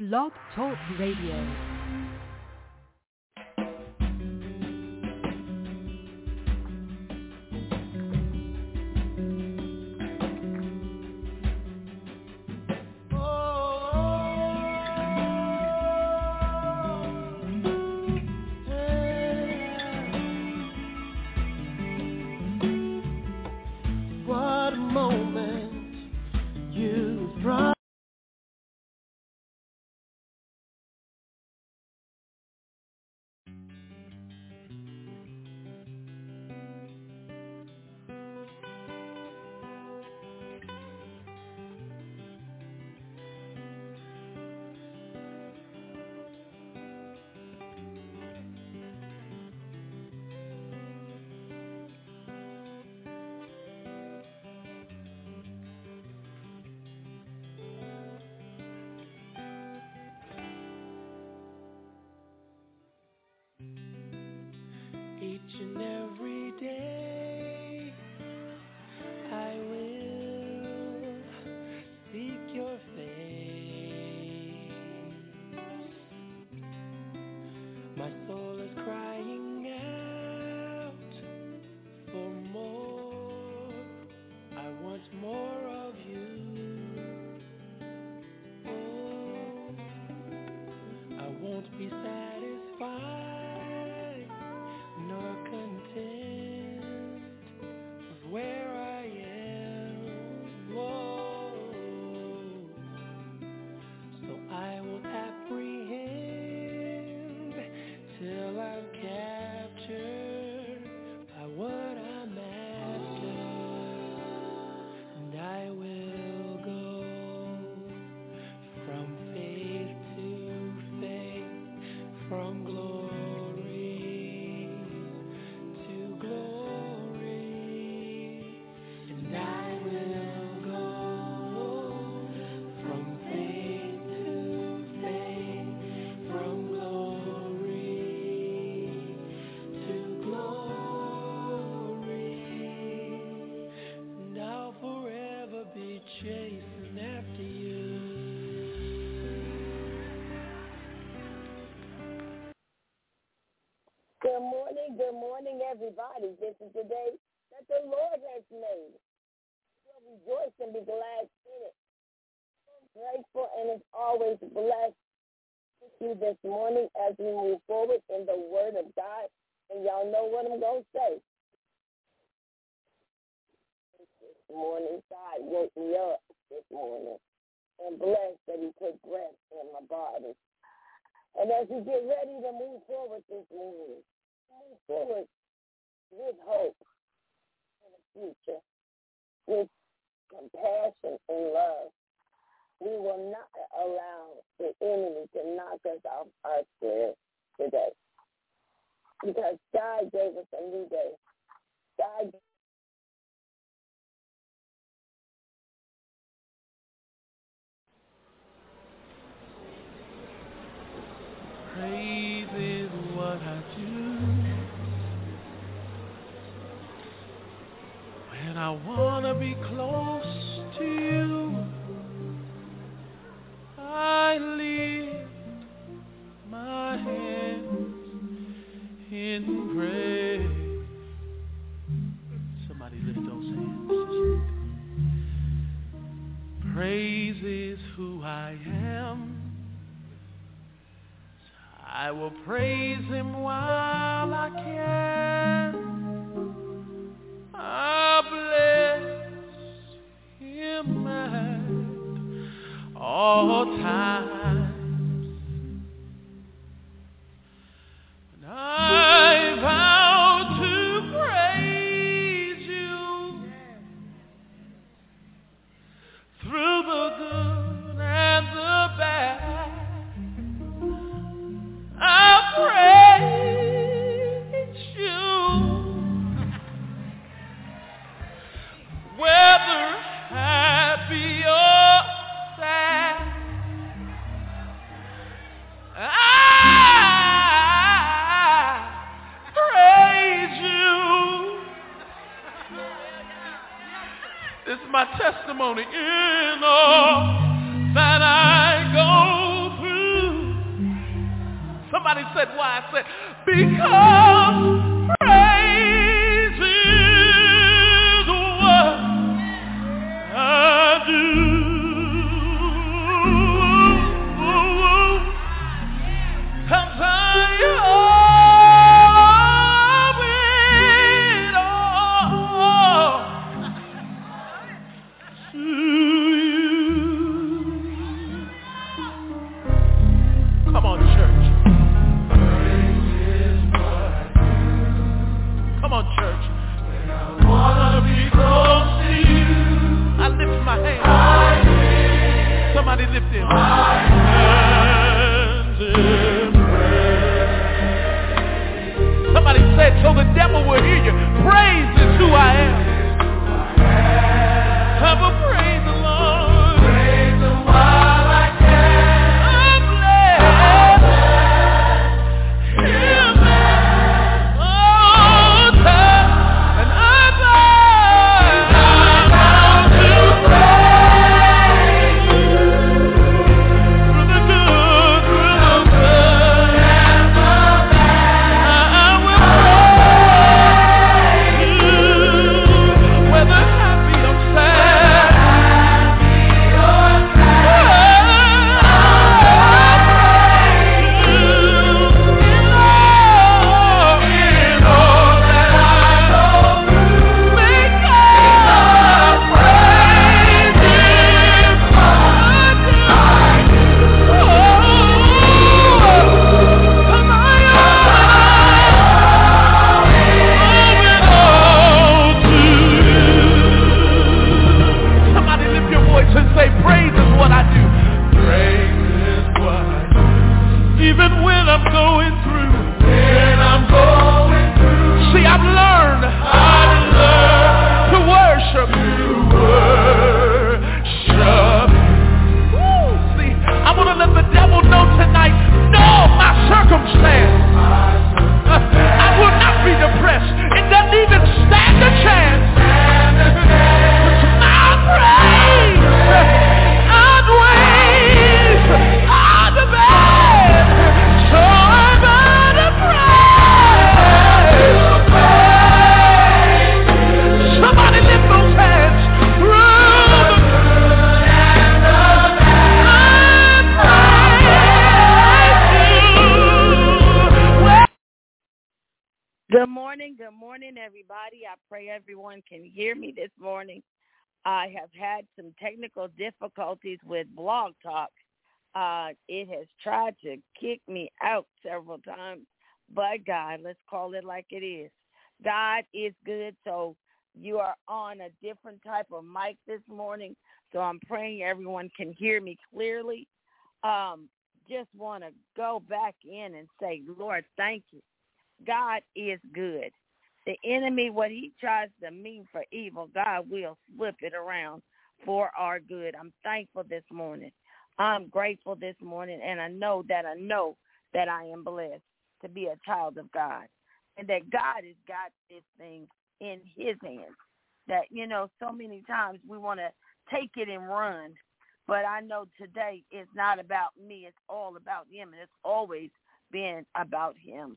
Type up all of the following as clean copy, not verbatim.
Blog Talk Radio. Each and every day I will seek your face. My soul is crying out for more. I want more of you. Oh, I won't be satisfied nor content with where I am. Whoa. So I will apprehend till I'm captured by what I'm after, and I will go from faith to faith, from glory chasing after you. Good morning, everybody. This is the day that the Lord has made. We'll rejoice and be glad in it. I'm grateful and it's always blessed to see this morning as we move forward in the Word of God. And y'all know what I'm going to say. Morning, God woke me up this morning and blessed that he put breath in my body. And as we get ready to move forward this morning, move forward with hope in the future, with compassion and love. We will not allow the enemy to knock us off our spirit today, because God gave us a new day. God Praise is what I do when I want to be close to you. I lift my hands in praise. Somebody lift those hands. Praise is who I am. I will praise him while I can. I'll bless him at all times. And I vow to praise you through the good and the bad. I'll praise you, whether happy or sad. I praise you. This is my testimony in all that I go through. Somebody said, why? I said, because praise is what I do. Somebody lift him. My hands in praise. Somebody said so the devil will hear you. Praise is who I am. I will praise the Lord. Praise him while I can. I'm blessed. Him at all times. And I'm bound to praise. Good morning, everybody. I pray everyone can hear me this morning. I have had some technical difficulties with Blog Talk. It has tried to kick me out several times, but God, let's call it like it is. God is good, so you are on a different type of mic this morning, so I'm praying everyone can hear me clearly. Just want to go back in and say, Lord, thank you. God is good. The enemy, what he tries to mean for evil, God will flip it around for our good. I'm thankful this morning. I'm grateful this morning, and I know that I am blessed to be a child of God, and that God has got this thing in his hands. That, so many times we want to take it and run, but I know today it's not about me. It's all about him, and it's always been about him.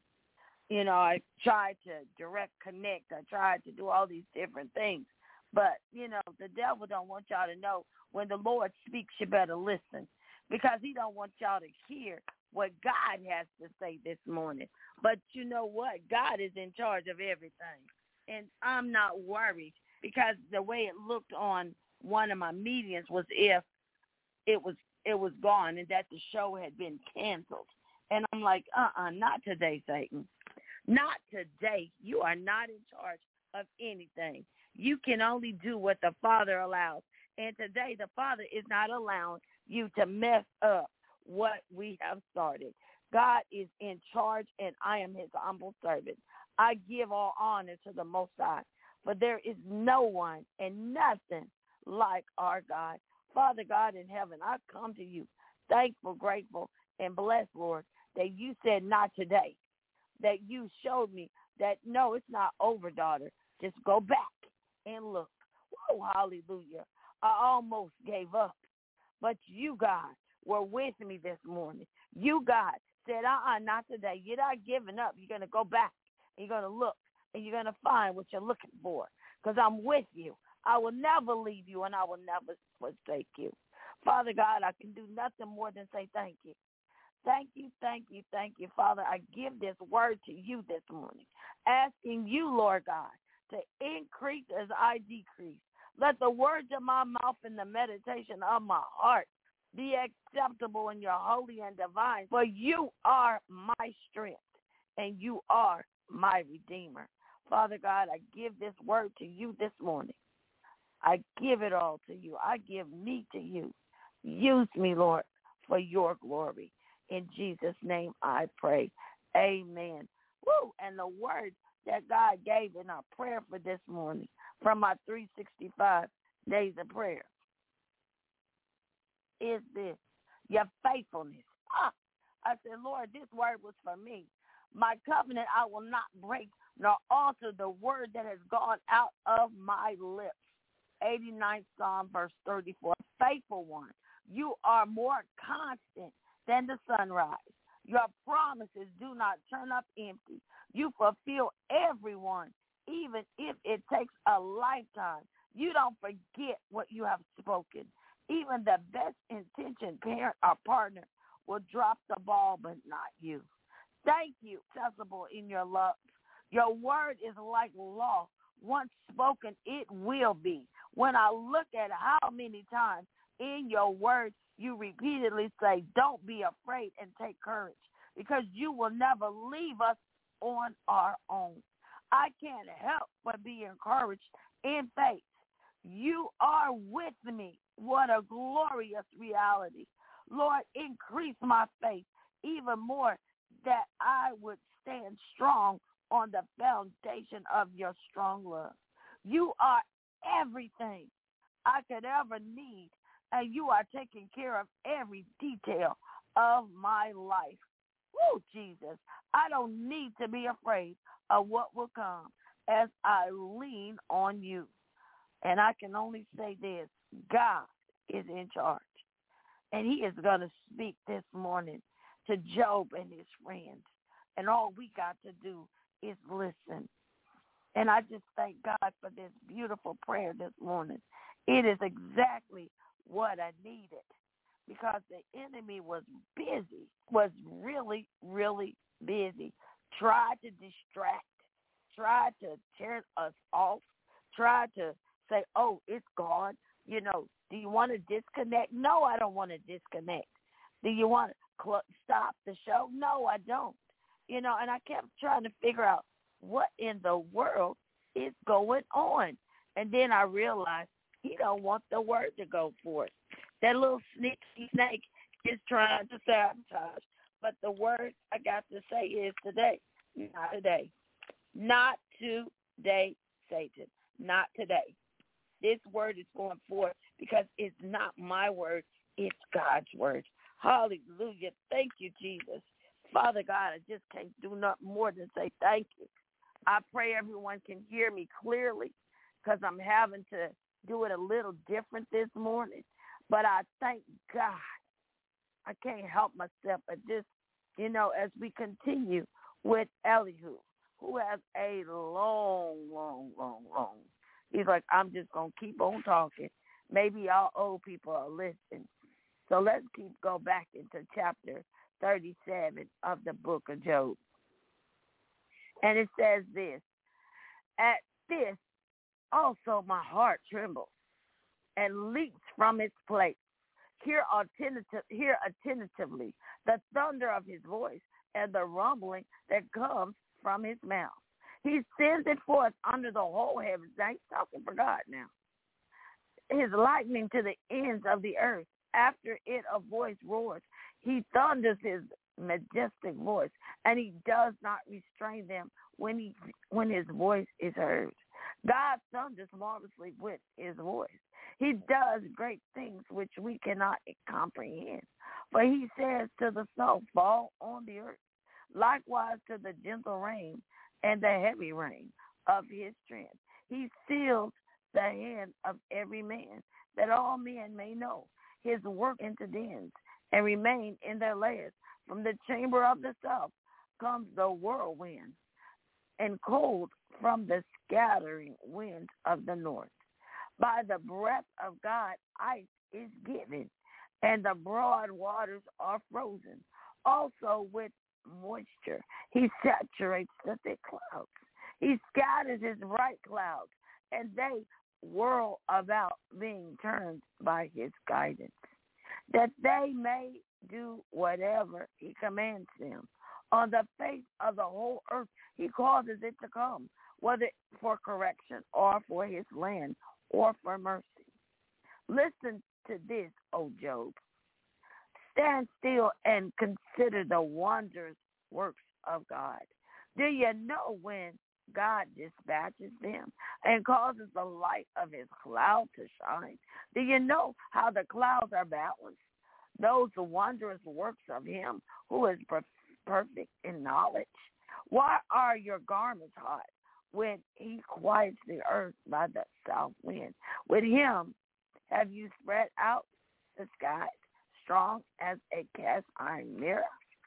I tried to direct connect. I tried to do all these different things. But, the devil don't want y'all to know when the Lord speaks, you better listen, because he don't want y'all to hear what God has to say this morning. But you know what? God is in charge of everything. And I'm not worried, because the way it looked on one of my meetings was if it was gone and that the show had been canceled. And I'm like, not today, Satan. Not today. You are not in charge of anything. You can only do what the Father allows. And today the Father is not allowing you to mess up what we have started. God is in charge, and I am his humble servant. I give all honor to the Most High, for there is no one and nothing like our God. Father God in heaven, I come to you thankful, grateful, and blessed, Lord, that you said not today. That you showed me that, no, it's not over, daughter. Just go back and look. Whoa, hallelujah. I almost gave up. But you, God, were with me this morning. You, God, said, not today. You're not giving up. You're going to go back, and you're going to look, and you're going to find what you're looking for, because I'm with you. I will never leave you, and I will never forsake you. Father God, I can do nothing more than say thank you. Thank you, thank you, thank you. Father, I give this word to you this morning, asking you, Lord God, to increase as I decrease. Let the words of my mouth and the meditation of my heart be acceptable in your holy and divine, for you are my strength, and you are my Redeemer. Father God, I give this word to you this morning. I give it all to you. I give me to you. Use me, Lord, for your glory. In Jesus' name I pray. Amen. Woo! And the word that God gave in our prayer for this morning from our 365 days of prayer is this: your faithfulness. I said, Lord, this word was for me. My covenant I will not break nor alter the word that has gone out of my lips. 89th Psalm, verse 34. Faithful one, you are more constant than the sunrise. Your promises do not turn up empty. You fulfill everyone, even if it takes a lifetime. You don't forget what you have spoken. Even the best intentioned parent or partner will drop the ball, but not you. Thank you, accessible in your love. Your word is like law. Once spoken, it will be. When I look at how many times in your word you repeatedly say, don't be afraid and take courage, because you will never leave us on our own. I can't help but be encouraged in faith. You are with me. What a glorious reality. Lord, increase my faith even more, that I would stand strong on the foundation of your strong love. You are everything I could ever need, and you are taking care of every detail of my life. Woo, Jesus, I don't need to be afraid of what will come as I lean on you. And I can only say this: God is in charge, and he is going to speak this morning to Job and his friends, and all we got to do is listen. And I just thank God for this beautiful prayer this morning. It is exactly what I needed, because the enemy was busy, was really, really busy, tried to distract, tried to tear us off, tried to say, oh, it's gone. You know, do you want to disconnect? No, I don't want to disconnect. Do you want to stop the show? No, I don't. You know, and I kept trying to figure out what in the world is going on. And then I realized he don't want the word to go forth. That little sneaky snake is trying to sabotage. But the word I got to say is today. Not today. Not today, Satan. Not today. This word is going forth because it's not my word. It's God's word. Hallelujah. Thank you, Jesus. Father God, I just can't do nothing more than say thank you. I pray everyone can hear me clearly, because I'm having to do it a little different this morning. But I thank God. I can't help myself. But just, you know, as we continue with Elihu, who has a long. He's like, I'm just going to keep on talking. Maybe y'all old people are listening. So let's go back into chapter 37 of the book of Job. And it says this: at this also my heart trembles and leaps from its place. Hear attentively the thunder of his voice and the rumbling that comes from his mouth. He sends it forth under the whole heavens. Now he's talking for God now. His lightning to the ends of the earth. After it a voice roars. He thunders his majestic voice, and he does not restrain them when his voice is heard. God thunders marvelously with his voice. He does great things which we cannot comprehend. For he says to the snow, fall on the earth, likewise to the gentle rain and the heavy rain of his strength. He seals the hand of every man, that all men may know his work into dens, and remain in their layers. From the chamber of the south comes the whirlwind, and cold from the scattering winds of the north. By the breath of God, ice is given, and the broad waters are frozen. Also with moisture, he saturates the thick clouds. He scatters his bright clouds, and they whirl about, being turned by his guidance, that they may do whatever he commands them. On the face of the whole earth, he causes it to come, whether for correction or for his land or for mercy. Listen to this, O Job. Stand still and consider the wondrous works of God. Do you know when God dispatches them and causes the light of his cloud to shine? Do you know how the clouds are balanced? Those wondrous works of him who is perfect in knowledge. Why are your garments hot when he quiets the earth by the south wind? With him have you spread out the skies, strong as a cast iron mirror?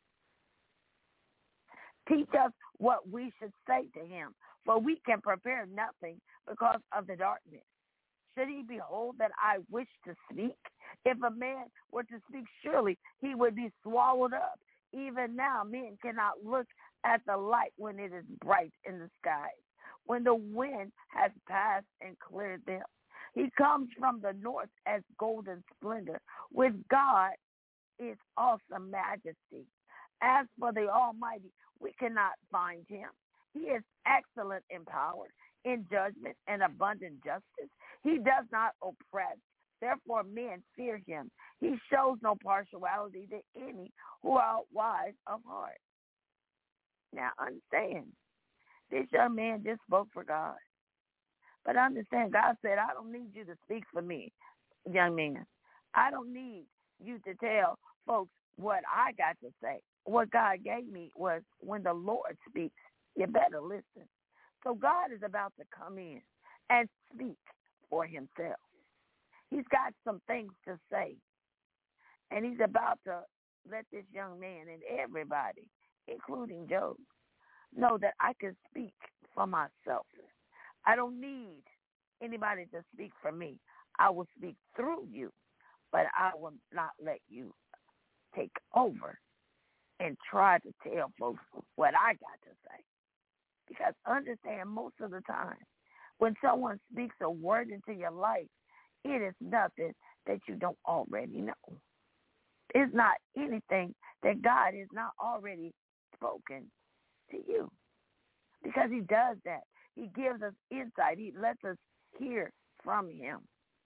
Teach us what we should say to him, for we can prepare nothing because of the darkness. Should he behold that I wish to speak? If a man were to speak, surely he would be swallowed up. Even now, men cannot look at the light when it is bright in the skies, when the wind has passed and cleared them. He comes from the north as golden splendor. With God is awesome majesty. As for the Almighty, we cannot find him. He is excellent in power, in judgment and abundant justice. He does not oppress. Therefore, men fear him. He shows no partiality to any who are wise of heart. Now, understand, this young man just spoke for God. But understand, God said, I don't need you to speak for me, young man. I don't need you to tell folks what I got to say. What God gave me was, when the Lord speaks, you better listen. So God is about to come in and speak for himself. He's got some things to say. And he's about to let this young man and everybody, including Job, know that I can speak for myself. I don't need anybody to speak for me. I will speak through you, but I will not let you take over and try to tell folks what I got to say. Because understand, most of the time, when someone speaks a word into your life, it is nothing that you don't already know. It's not anything that God has not already spoken to you. Because he does that. He gives us insight. He lets us hear from him.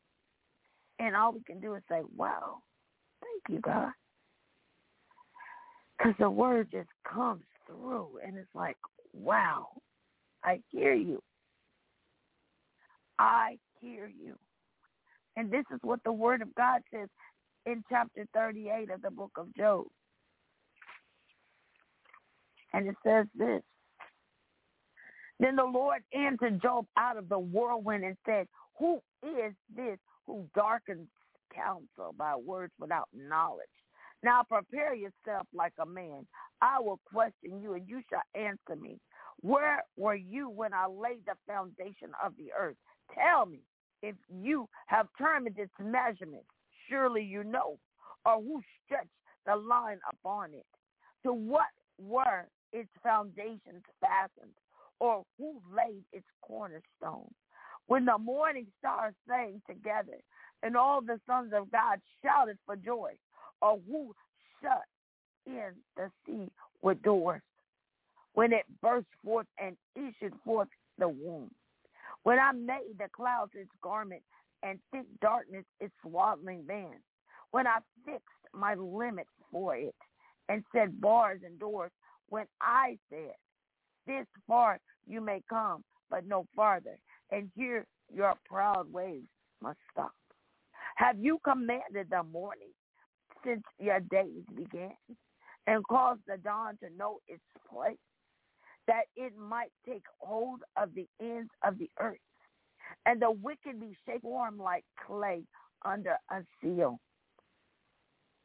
And all we can do is say, wow, thank you, God. Because the word just comes through, and it's like, wow, I hear you. I hear you. And this is what the word of God says in chapter 38 of the book of Job. And it says this. Then the Lord answered Job out of the whirlwind and said, who is this who darkens counsel by words without knowledge? Now prepare yourself like a man. I will question you, and you shall answer me. Where were you when I laid the foundation of the earth? Tell me, if you have determined its measurements, surely you know, or who stretched the line upon it? To what were its foundations fastened, or who laid its cornerstone? When the morning stars sang together, and all the sons of God shouted for joy, or who shut in the sea with doors, when it burst forth and issued forth the womb? When I made the clouds its garment and thick darkness its swaddling band, when I fixed my limits for it and set bars and doors, when I said, this far you may come, but no farther, and here your proud waves must stop. Have you commanded the morning since your days began, and caused the dawn to know its place, that it might take hold of the ends of the earth, and the wicked be shaken warm like clay under a seal?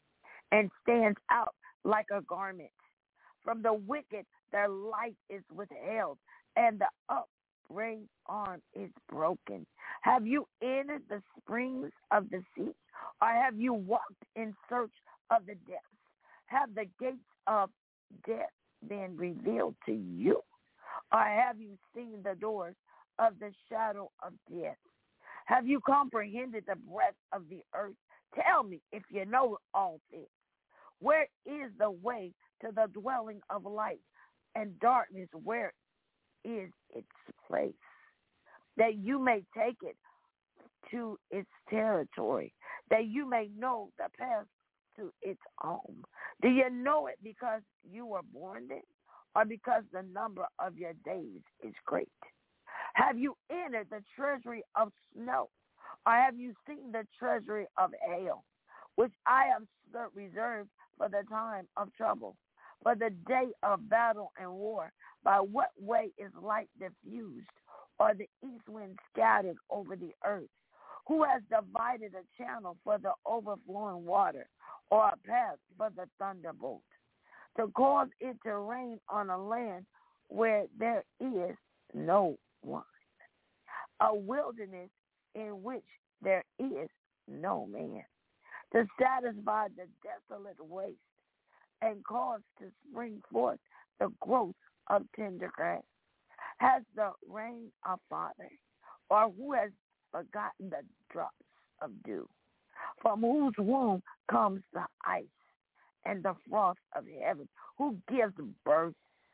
and stands out like a garment. From the wicked their light is withheld, and the upraised arm is broken. Have you entered the springs of the sea, or have you walked in search of the depths? Have the gates of death been revealed to you, or have you seen the doors of the shadow of death? Have you comprehended the breadth of the earth? Tell me if you know all things. Where is the way to the dwelling of light, and darkness, where is its place? That you may take it to its territory, that you may know the path to its home. Do you know it because you were born then, or because the number of your days is great? Have you entered the treasury of snow, or have you seen the treasury of hail, which I have reserved for the time of trouble, for the day of battle and war? By what way is light diffused, or the east wind scattered over the earth? Who has divided a channel for the overflowing water, or a path for the thunderbolt, to cause it to rain on a land where there is no one, a wilderness in which there is no man, to satisfy the desolate waste and cause to spring forth the growth of tender grass? Has the rain a father, or who has forgotten the drops of dew, from whose womb comes the ice and the frost of heaven? Who gives birth?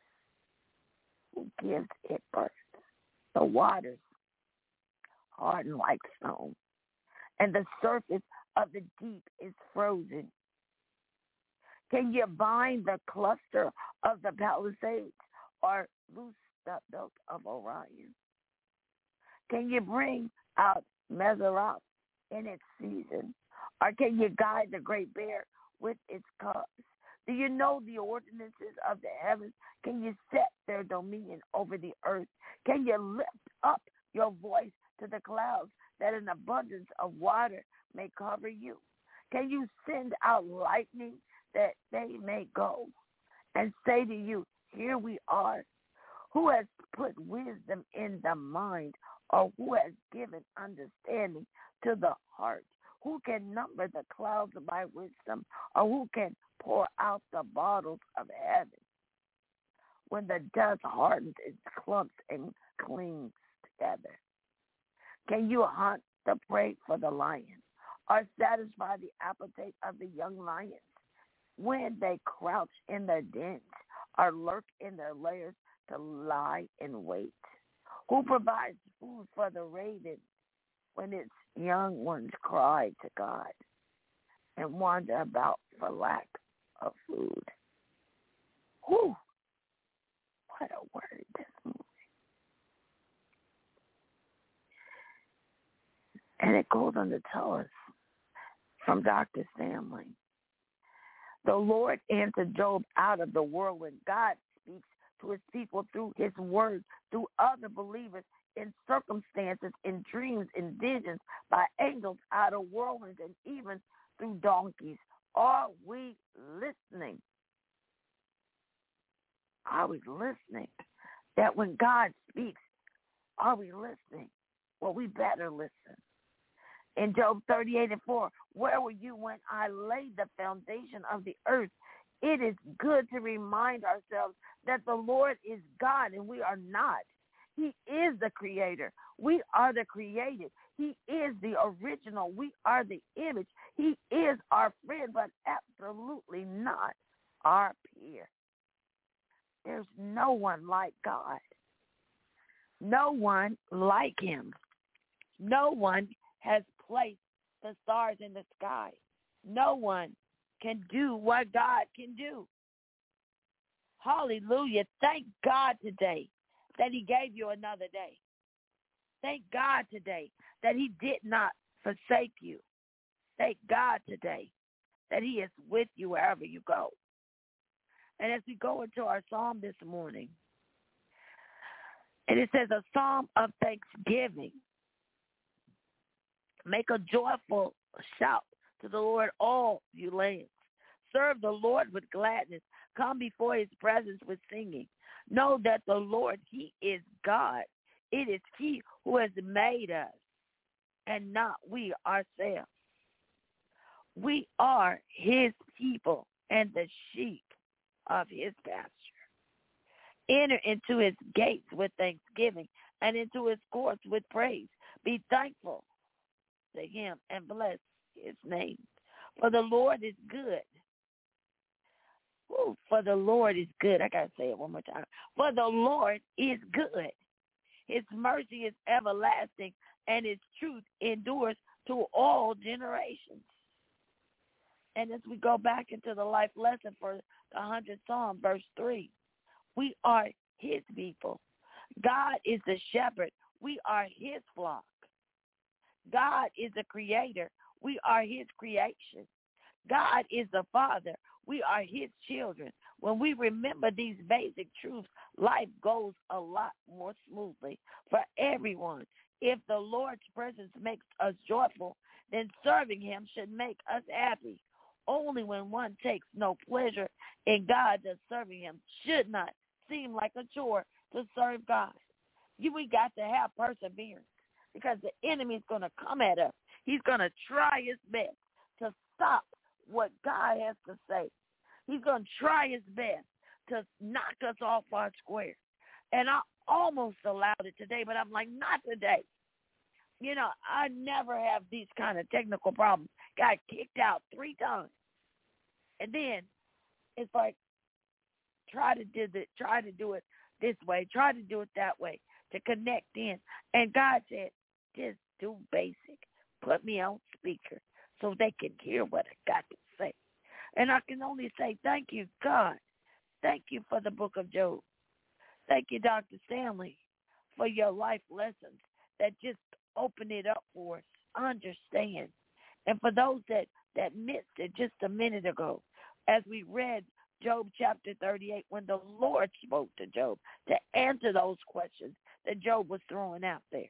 Who gives it birth? The waters harden like stone, and the surface of the deep is frozen. Can you bind the cluster of the Palisades, or loose the belt of Orion? Can you bring out Meseroth in its season, or can you guide the great bear with its cubs? Do you know the ordinances of the heavens? Can you set their dominion over the earth? Can you lift up your voice to the clouds, that an abundance of water may cover you? Can you send out lightning that they may go and say to you, here we are? Who has put wisdom in the mind, or who has given understanding to the heart? Who can number the clouds by wisdom, or who can pour out the bottles of heaven? When the dust hardens its clumps and clings together, can you hunt the prey for the lion, or satisfy the appetite of the young lions? When they crouch in their dens, or lurk in their lairs to lie in wait? Who provides food for the raven when its young ones cry to God and wander about for lack of food? Whew, what a word this morning. And it goes on to tell us from Dr. Stanley, the Lord answered Job out of the whirlwind. God speaks to his people through his word, through other believers, in circumstances, in dreams, in visions, by angels out of whirlwinds, and even through donkeys. Are we listening? Are we listening? That when God speaks, are we listening? Well, we better listen. In Job 38:4, where were you when I laid the foundation of the earth? It is good to remind ourselves that the Lord is God and we are not. He is the creator. We are the created. He is the original. We are the image. He is our friend, but absolutely not our peer. There's no one like God. No one like him. No one has placed the stars in the sky. No one can do what God can do. Hallelujah. Thank God today that he gave you another day. Thank God today that he did not forsake you. Thank God today that he is with you wherever you go. And as we go into our psalm this morning, and it says a psalm of thanksgiving. Make a joyful shout to the Lord, all you lands. Serve the Lord with gladness. Come before his presence with singing. Know that the Lord, he is God. It is he who has made us and not we ourselves. We are his people and the sheep of his pasture. Enter into his gates with thanksgiving and into his courts with praise. Be thankful to him and bless his name. For the Lord is good. Ooh, for the Lord is good. I got to say it one more time. For the Lord is good. His mercy is everlasting, and his truth endures to all generations. And as we go back into the life lesson for the 100th Psalm, verse 3, we are his people. God is the shepherd. We are his flock. God is the creator. We are his creation. God is the father. We are his children. When we remember these basic truths, life goes a lot more smoothly for everyone. If the Lord's presence makes us joyful, then serving him should make us happy. Only when one takes no pleasure in God does serving him should not seem like a chore to serve God. We got to have perseverance because the enemy is going to come at us. He's going to try his best to stop what God has to say. He's going to try his best to knock us off our square. And I almost allowed it today, but I'm like, not today. You know, I never have these kind of technical problems. Got kicked out 3 times. And then it's like, try to do it this way, try to do it that way, to connect in. And God said, just do basic. Put me on speaker so they can hear what I got to say. And I can only say, thank you, God. Thank you for the book of Job. Thank you, Dr. Stanley, for your life lessons that just open it up for us. Understand. And for those that missed it just a minute ago, as we read Job chapter 38, when the Lord spoke to Job to answer those questions that Job was throwing out there.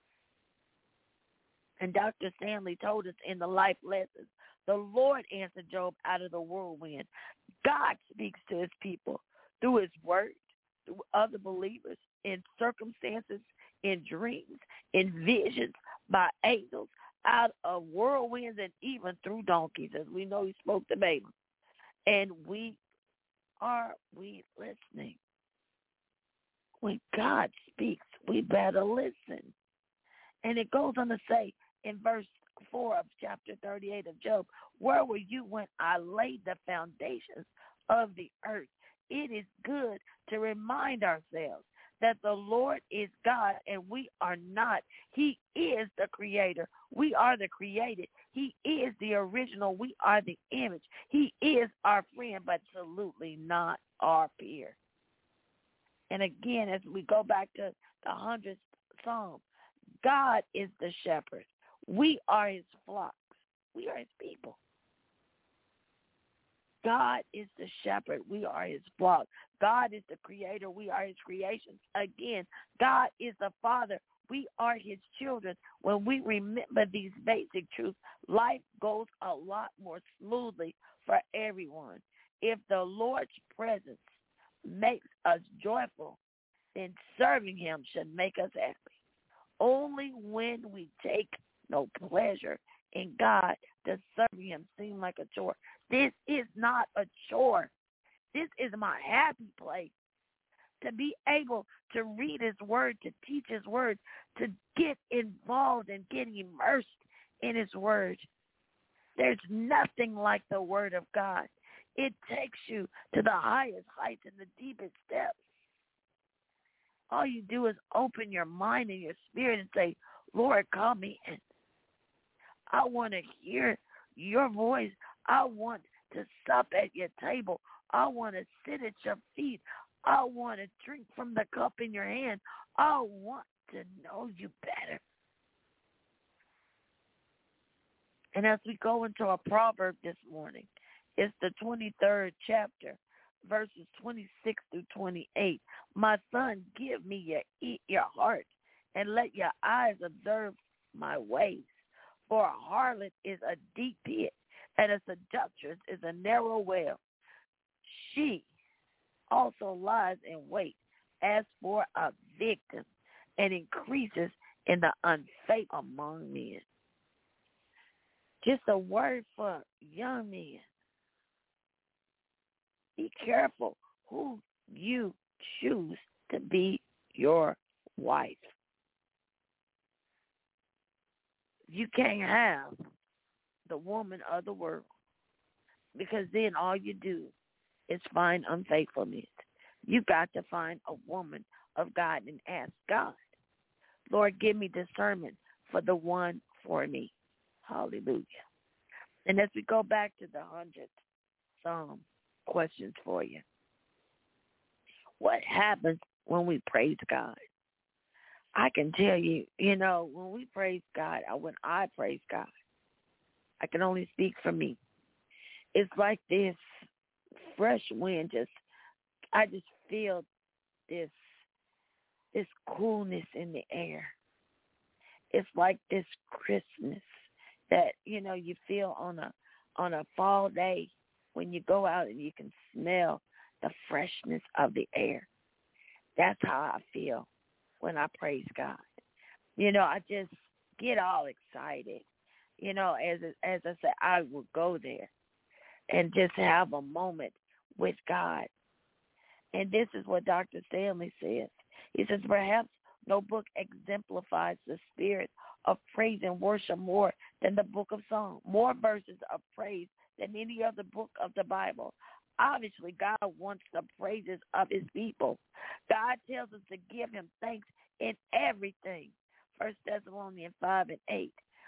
And Dr. Stanley told us in the life lessons, the Lord answered Job out of the whirlwind. God speaks to his people through his word, through other believers, in circumstances, in dreams, in visions, by angels, out of whirlwinds, and even through donkeys, as we know he spoke to Balaam. And are we listening? When God speaks, we better listen. And it goes on to say in verse 4 of chapter 38 of Job, where were you when I laid the foundations of the earth? It is good to remind ourselves that the Lord is God and we are not. He is the creator. We are the created. He is the original. We are the image. He is our friend, but absolutely not our peer. And again, as we go back to the 100th Psalm, God is the shepherd. We are his flocks. We are his people. God is the shepherd. We are his flock. God is the creator. We are his creations. Again, God is the father. We are his children. When we remember these basic truths, life goes a lot more smoothly for everyone. If the Lord's presence makes us joyful, then serving him should make us happy. Only when we take no pleasure in God does serving him seem like a chore. This is not a chore. This is my happy place. To be able to read his word, to teach his word, to get involved and get immersed in his word. There's nothing like the word of God. It takes you to the highest heights and the deepest depths. All you do is open your mind and your spirit and say, Lord, call me in. I want to hear your voice. I want to sup at your table. I want to sit at your feet. I want to drink from the cup in your hand. I want to know you better. And as we go into a proverb this morning, it's the 23rd chapter, verses 26 through 28. My son, give me your heart, and let your eyes observe my ways. For a harlot is a deep pit. and a seductress is a narrow well. She also lies in wait as for a victim and increases in the unfaithful among men. Just a word for young men. Be careful who you choose to be your wife. You can't have the woman of the world, because then all you do is find unfaithfulness. You got to find a woman of God and ask God, Lord, give me discernment for the one for me. Hallelujah. And as we go back to the 100th Psalm, questions for you. What happens when we praise God? I can tell you, when we praise God, or when I praise God, I can only speak for me. It's like this fresh wind, I just feel this coolness in the air. It's like this crispness that, you feel on a fall day when you go out and you can smell the freshness of the air. That's how I feel when I praise God. I just get all excited. As I said, I will go there and just have a moment with God. And this is what Dr. Stanley says. He says, perhaps no book exemplifies the spirit of praise and worship more than the book of Psalms. More verses of praise than any other book of the Bible. Obviously, God wants the praises of his people. God tells us to give him thanks in everything. 1 Thessalonians 5:8.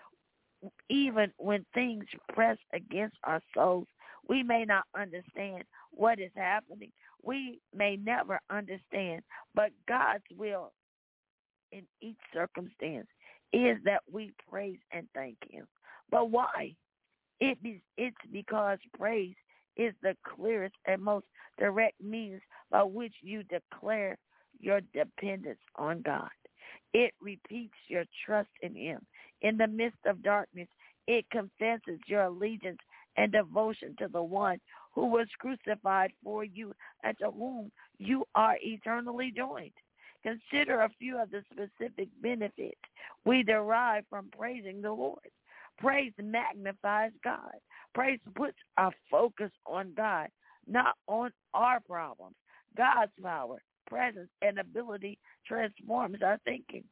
Even when things press against our souls, we may not understand what is happening. We may never understand, but God's will in each circumstance is that we praise and thank him. But why? It's because praise is the clearest and most direct means by which you declare your dependence on God. It repeats your trust in him. In the midst of darkness, it confesses your allegiance and devotion to the one who was crucified for you and to whom you are eternally joined. Consider a few of the specific benefits we derive from praising the Lord. Praise magnifies God. Praise puts our focus on God, not on our problems. God's power, presence, and ability transforms our thinking.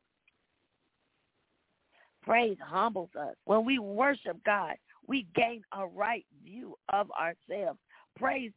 Praise humbles us. When we worship God, we gain a right view of ourselves. Praise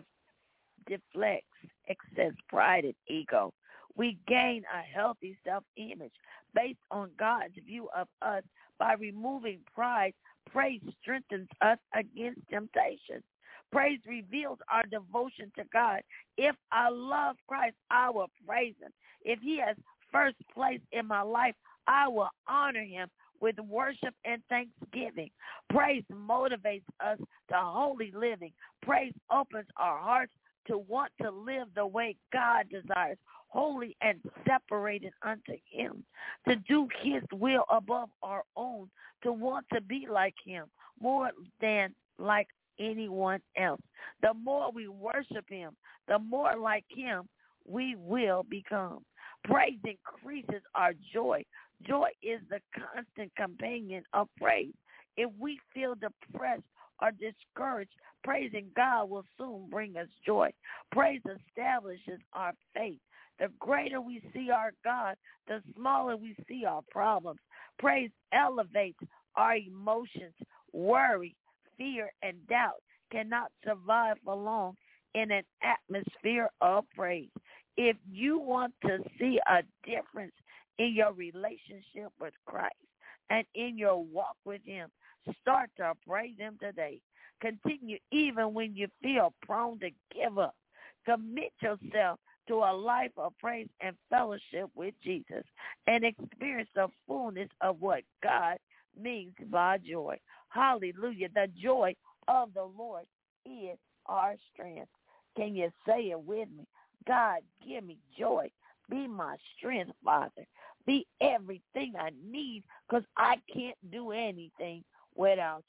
deflects excess pride and ego. We gain a healthy self-image based on God's view of us. By removing pride, praise strengthens us against temptation. Praise reveals our devotion to God. If I love Christ, I will praise him. If he has first place in my life, I will honor him with worship and thanksgiving. Praise motivates us to holy living. Praise opens our hearts to want to live the way God desires, holy and separated unto him, to do his will above our own, to want to be like him more than like anyone else. The more we worship him, the more like him we will become. Praise increases our joy. Joy is the constant companion of praise. If we feel depressed or discouraged, praising God will soon bring us joy. Praise establishes our faith. The greater we see our God, the smaller we see our problems. Praise elevates our emotions. Worry, fear, and doubt cannot survive for long in an atmosphere of praise. If you want to see a difference in your relationship with Christ and in your walk with him, start to praise him today. Continue even when you feel prone to give up. Commit yourself to a life of praise and fellowship with Jesus and experience the fullness of what God means by joy. Hallelujah. The joy of the Lord is our strength. Can you say it with me? God, give me joy. Be my strength, Father. Be everything I need, because I can't do anything without you.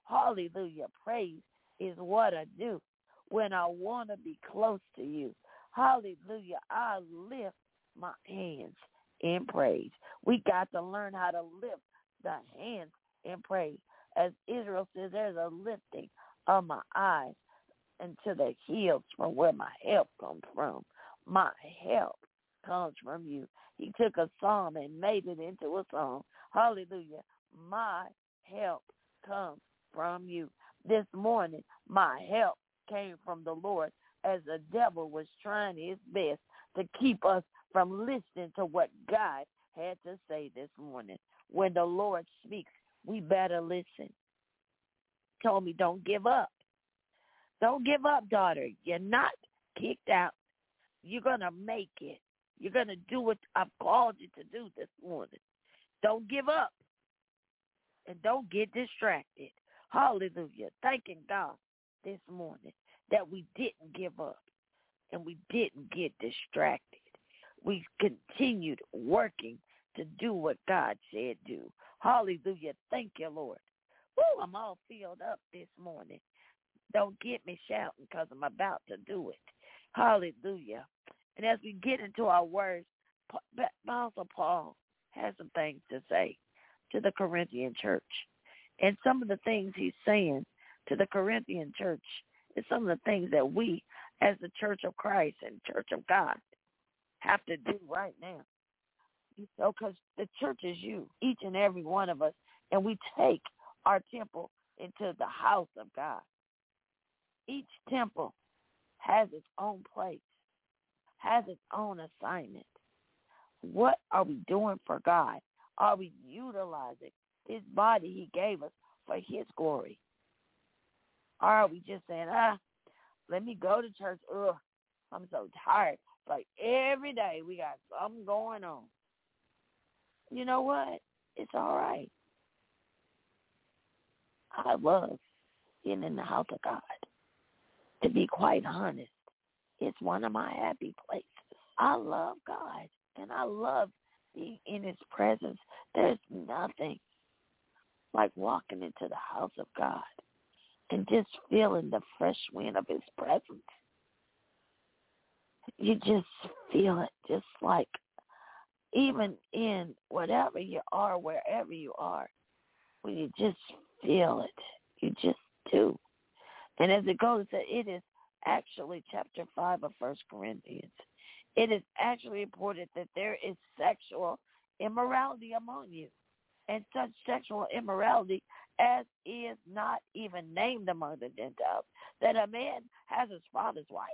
Hallelujah. Praise is what I do when I want to be close to you. Hallelujah. I lift my hands in praise. We got to learn how to lift the hands in praise. As Israel says, there's a lifting of my eyes into the hills from where my help comes from. My help comes from you. He took a psalm and made it into a song. Hallelujah. My help comes from you. This morning, my help came from the Lord as the devil was trying his best to keep us from listening to what God had to say this morning. When the Lord speaks, we better listen. Told me, don't give up. Don't give up, daughter. You're not kicked out. You're going to make it. You're going to do what I've called you to do this morning. Don't give up. And don't get distracted. Hallelujah. Thanking God this morning that we didn't give up and we didn't get distracted. We continued working to do what God said do. Hallelujah. Thank you, Lord. Woo, I'm all filled up this morning. Don't get me shouting because I'm about to do it. Hallelujah. And as we get into our words, Apostle Paul has some things to say to the Corinthian church. And some of the things he's saying to the Corinthian church is some of the things that we as the Church of Christ and Church of God have to do right now. So, because the church is you, each and every one of us, and we take our temple into the house of God. Each temple has its own place, has its own assignment. What are we doing for God? Are we utilizing His body He gave us for His glory? Or are we just saying, let me go to church. Ugh, I'm so tired. It's like every day we got something going on. You know what? It's all right. I love being in the house of God. To be quite honest, it's one of my happy places. I love God, and I love being in His presence. There's nothing like walking into the house of God and just feeling the fresh wind of His presence. You just feel it, just like even in whatever you are, wherever you are, when you just feel it, you just do. And as it goes, it is actually chapter 5 of 1 Corinthians. It is actually reported that there is sexual immorality among you, and such sexual immorality as is not even named among the Gentiles, that a man has his father's wife.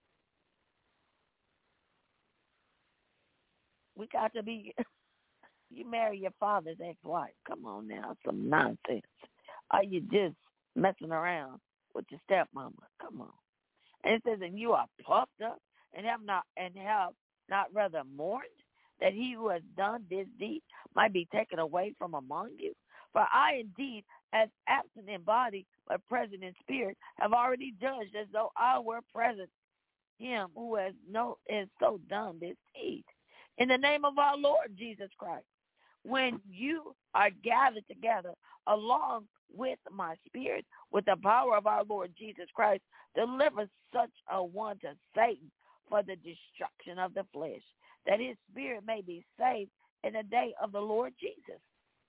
We got to be, you marry your father's ex-wife. Come on now, some nonsense. Are you just messing around with your stepmama? Come on. And it says, and you are puffed up and have not rather mourned that he who has done this deed might be taken away from among you. For I indeed, as absent in body but present in spirit, have already judged as though I were present him who has so done this deed. In the name of our Lord Jesus Christ, when you are gathered together along with my spirit, with the power of our Lord Jesus Christ, deliver such a one to Satan for the destruction of the flesh, that his spirit may be saved in the day of the Lord Jesus.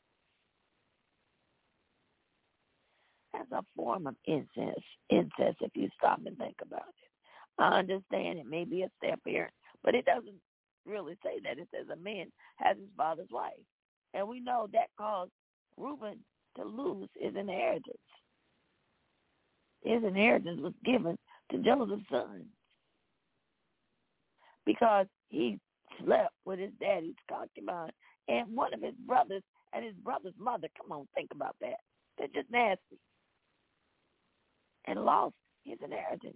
As a form of incest, if you stop and think about it. I understand it may be a step-parent, but it doesn't really say that. It says a man has his father's wife. And we know that caused Reuben to lose his inheritance. His inheritance was given to Joseph's son because he slept with his daddy's concubine and one of his brothers and his brother's mother. Come on, think about that. They're just nasty. And lost his inheritance.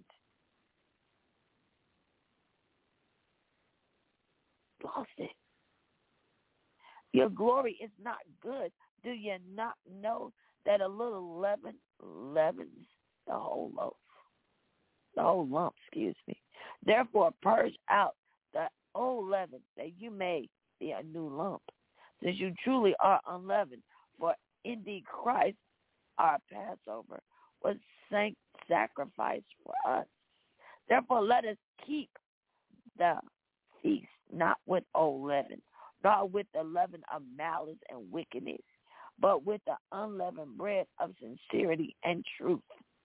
Lost it. Your glory is not good. Do you not know that a little leaven leavens the whole loaf? The whole lump, excuse me. Therefore, purge out the old leaven, that you may be a new lump, since you truly are unleavened. For indeed Christ our Passover was sacrificed for us. Therefore, let us keep the feast not with old leaven, nor with the leaven of malice and wickedness, but with the unleavened bread of sincerity and truth.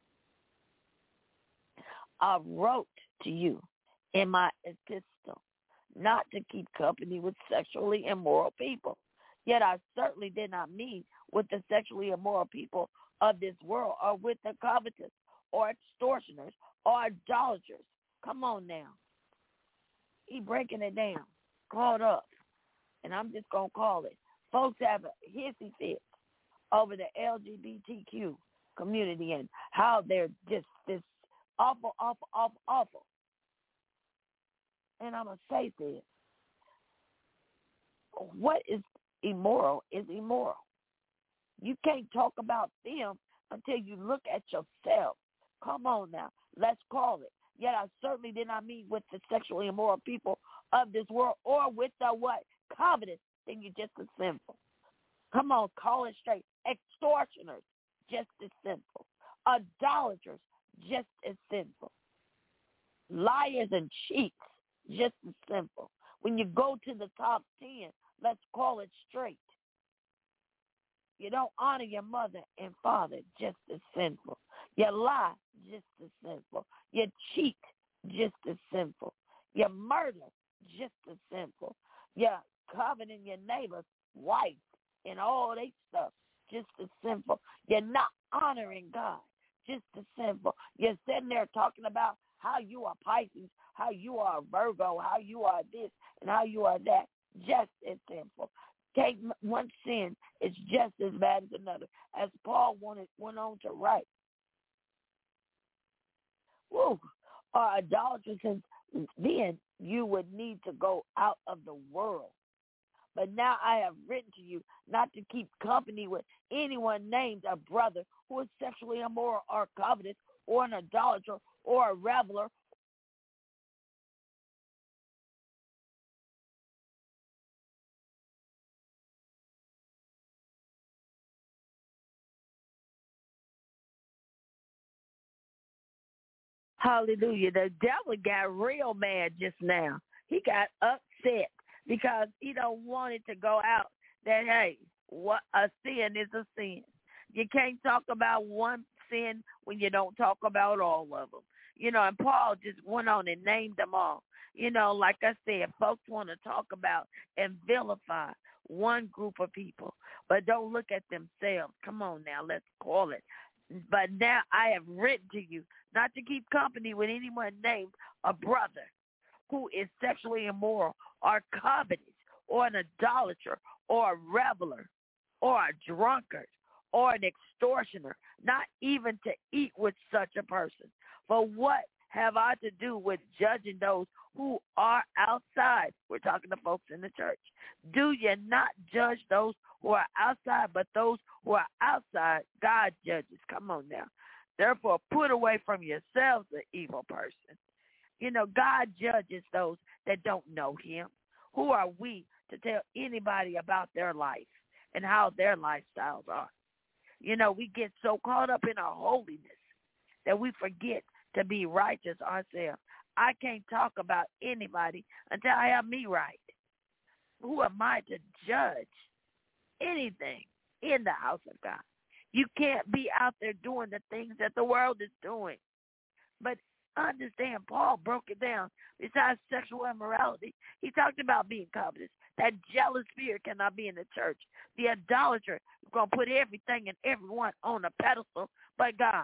I wrote to you in my epistle not to keep company with sexually immoral people. Yet I certainly did not mean with the sexually immoral people of this world, or with the covetous, or extortioners, or idolaters. Come on now. He breaking it down, caught up, and I'm just going to call it. Folks have a hissy fit over the LGBTQ community and how they're just this awful. And I'm going to say this. What is immoral is immoral. You can't talk about them until you look at yourself. Come on now. Let's call it. Yet I certainly did not mean with the sexually immoral people of this world, or with the what? Covetous. Then you're just as sinful. Come on, call it straight. Extortioners, just as sinful. Idolaters, just as sinful. Liars and cheats, just as sinful. When you go to the top 10, let's call it straight. You don't honor your mother and father, just as sinful. You lie, just as sinful. You cheat, just as sinful. You murder, just as sinful. You coveting your neighbor's wife and all that stuff, just as sinful. You're not honoring God, just as sinful. You're sitting there talking about how you are Pisces, how you are Virgo, how you are this, and how you are that, just as sinful. Take one sin, it's just as bad as another, as Paul went on to write. Woo! Or idolatry, since then you would need to go out of the world. But now I have written to you not to keep company with anyone named a brother who is sexually immoral or covetous or an idolater or a reveler. Hallelujah. The devil got real mad just now. He got upset because he don't want it to go out that, hey, what a sin is a sin. You can't talk about one sin when you don't talk about all of them. You know, and Paul just went on and named them all. You know, like I said, folks want to talk about and vilify one group of people, but don't look at themselves. Come on now, let's call it. But now I have written to you not to keep company with anyone named a brother who is sexually immoral or covetous or an idolater or a reveler or a drunkard or an extortioner, not even to eat with such a person. For what have I to do with judging those who are outside? We're talking to folks in the church. Do you not judge those who are outside, but those who are outside, God judges. Come on now. Therefore, put away from yourselves the evil person. You know, God judges those that don't know him. Who are we to tell anybody about their life and how their lifestyles are? You know, we get so caught up in our holiness that we forget to be righteous ourselves. I can't talk about anybody until I have me right. Who am I to judge anything in the house of God? You can't be out there doing the things that the world is doing. But understand, Paul broke it down. Besides sexual immorality, he talked about being covetous. That jealous spirit cannot be in the church. The idolater is going to put everything and everyone on a pedestal but God.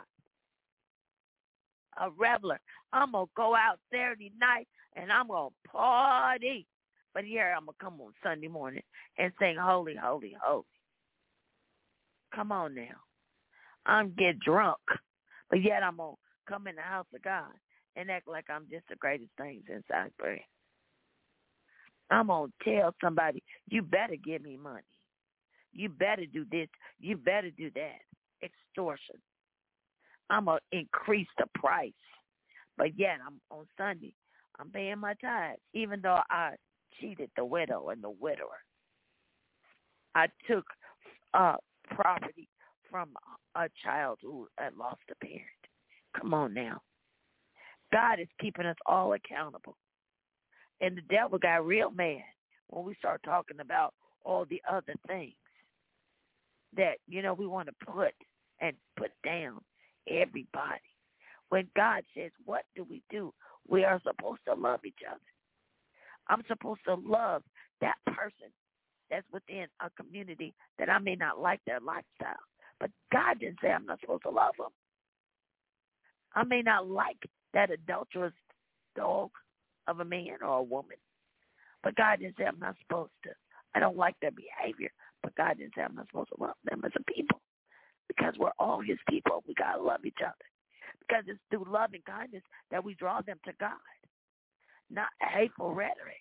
A reveler, I'm going to go out Saturday night and I'm going to party. But here I'm going to come on Sunday morning and sing holy, holy, holy. Come on now. I'm get drunk, but yet I'm going to come in the house of God and act like I'm just the greatest things inside prayer. I'm going to tell somebody, you better give me money. You better do this. You better do that. Extortion. I'm going to increase the price. But yet I'm on Sunday, I'm paying my tithes, even though I cheated the widow and the widower. I took property from a child who had lost a parent. Come on now. God is keeping us all accountable. And the devil got real mad when we start talking about all the other things that, we want to put down everybody. When God says, what do? We are supposed to love each other. I'm supposed to love that person that's within a community that I may not like their lifestyle. But God didn't say I'm not supposed to love them. I may not like that adulterous dog of a man or a woman. But God didn't say I'm not supposed to. I don't like their behavior. But God didn't say I'm not supposed to love them as a people. Because we're all his people. We got to love each other. Because it's through love and kindness that we draw them to God. Not hateful rhetoric.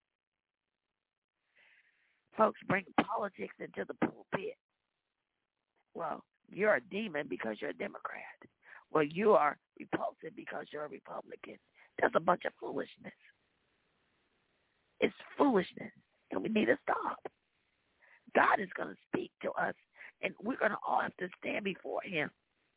Folks bring politics into the pulpit. Well, you're a demon because you're a Democrat. Well, you are repulsive because you're a Republican. That's a bunch of foolishness. It's foolishness, and we need to stop. God is going to speak to us, and we're going to all have to stand before him.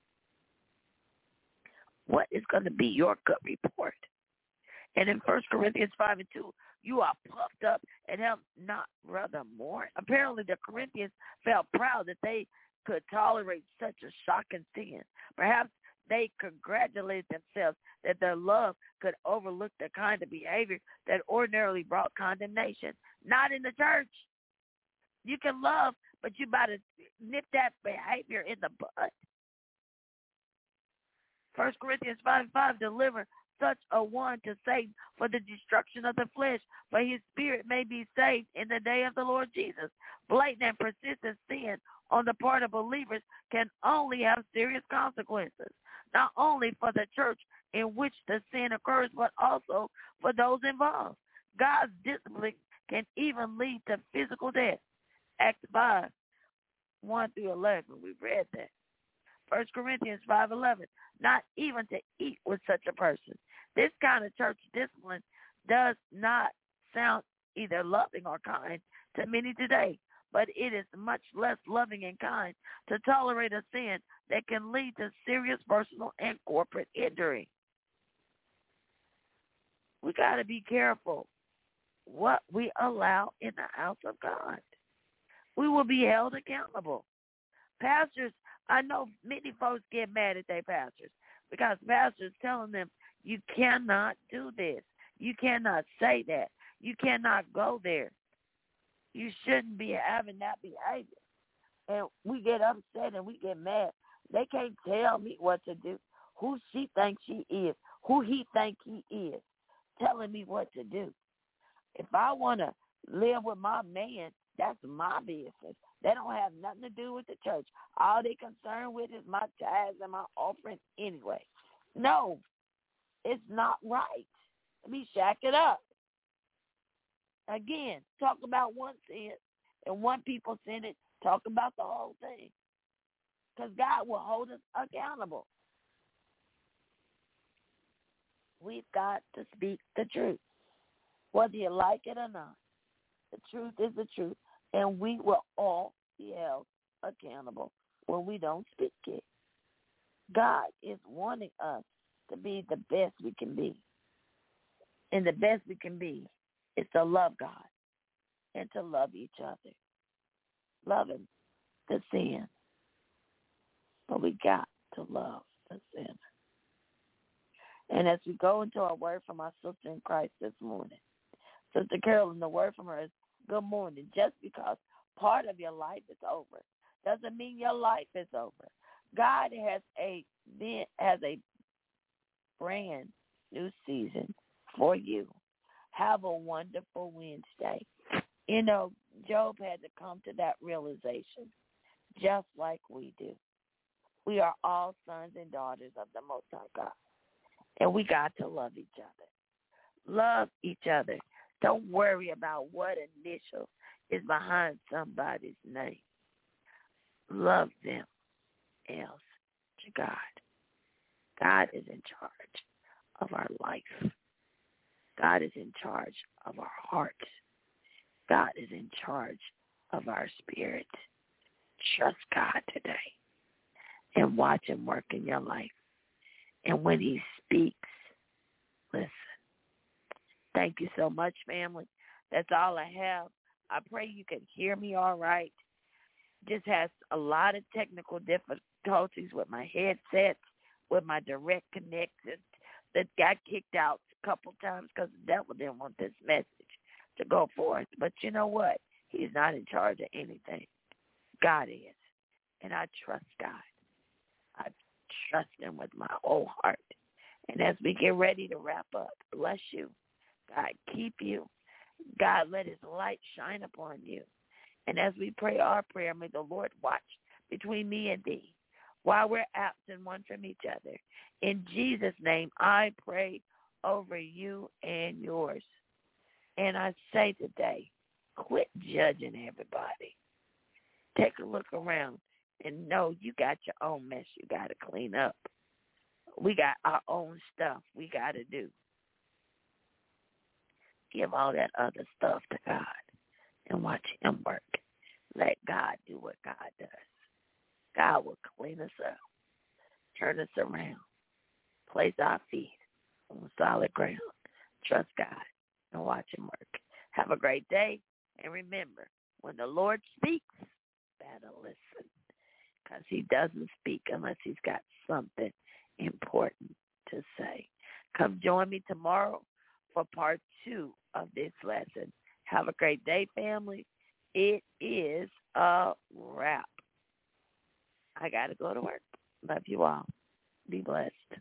What is going to be your good report? And in 1 Corinthians 5:2, you are puffed up and have not rather mourned. Apparently, the Corinthians felt proud that they could tolerate such a shocking sin. Perhaps they congratulated themselves that their love could overlook the kind of behavior that ordinarily brought condemnation. Not in the church. You can love, but you about to nip that behavior in the bud. 1 Corinthians 5:5, deliver such a one to Satan for the destruction of the flesh, but his spirit may be saved in the day of the Lord Jesus. Blatant and persistent sin on the part of believers can only have serious consequences, not only for the church in which the sin occurs, but also for those involved. God's discipline can even lead to physical death. Acts 5:1-11, we read that. 1 Corinthians 5:11, not even to eat with such a person. This kind of church discipline does not sound either loving or kind to many today, but it is much less loving and kind to tolerate a sin that can lead to serious personal and corporate injury. We got to be careful what we allow in the house of God. We will be held accountable. Pastors, I know many folks get mad at their pastors because pastors telling them, you cannot do this. You cannot say that. You cannot go there. You shouldn't be having that behavior. And we get upset and we get mad. They can't tell me what to do. Who she thinks she is, who he thinks he is, telling me what to do. If I want to live with my man, that's my business. They don't have nothing to do with the church. All they're concerned with is my tithes and my offering anyway. No, it's not right. Let me shack it up. Again, talk about one sin, and one people sin it, talk about the whole thing. Because God will hold us accountable. We've got to speak the truth, whether you like it or not. The truth is the truth, and we will all be held accountable when we don't speak it. God is wanting us to be the best we can be. And the best we can be is to love God and to love each other. Loving the sin. But we got to love the sinner. And as we go into our word from our sister in Christ this morning, Sister Carolyn, the word from her is good morning. Just because part of your life is over doesn't mean your life is over. God has a brand new season for you. Have a wonderful Wednesday. You know, Job had to come to that realization, just like we do. We are all sons and daughters of the Most High God, and we got to love each other. Love each other. Don't worry about what initial is behind somebody's name. Love them else to God. God is in charge of our life. God is in charge of our hearts. God is in charge of our spirit. Trust God today. and watch him work in your life. And when he speaks, listen. Thank you so much, family. That's all I have. I pray you can hear me all right. Just has a lot of technical difficulties with my headset, with my direct connection that got kicked out a couple times because the devil didn't want this message to go forth. But you know what? He's not in charge of anything. God is. And I trust God. I trust him with my whole heart. And as we get ready to wrap up, bless you. God keep you. God let his light shine upon you. And as we pray our prayer, may the Lord watch between me and thee while we're absent one from each other. In Jesus' name, I pray over you and yours. And I say today, quit judging everybody. Take a look around and know you got your own mess you got to clean up. We got our own stuff we got to do. Give all that other stuff to God and watch him work. Let God do what God does. God will clean us up, turn us around, place our feet on solid ground. Trust God and watch him work. Have a great day. And remember, when the Lord speaks, better listen, because he doesn't speak unless he's got something important to say. Come join me tomorrow for part 2 of this lesson. Have a great day, family. It is a wrap. I got to go to work. Love you all. Be blessed.